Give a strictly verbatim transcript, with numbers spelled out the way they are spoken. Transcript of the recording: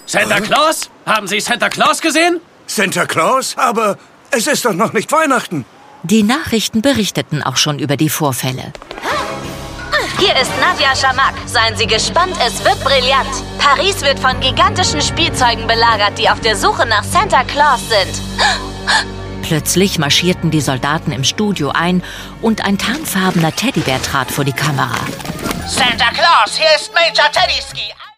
Santa Claus? Haben Sie Santa Claus gesehen? Santa Claus? Aber es ist doch noch nicht Weihnachten. Die Nachrichten berichteten auch schon über die Vorfälle. Hier ist Nadja Schamak. Seien Sie gespannt, es wird brillant. Paris wird von gigantischen Spielzeugen belagert, die auf der Suche nach Santa Claus sind. Plötzlich marschierten die Soldaten im Studio ein und ein tarnfarbener Teddybär trat vor die Kamera. Santa Claus, hier ist Major Teddyski.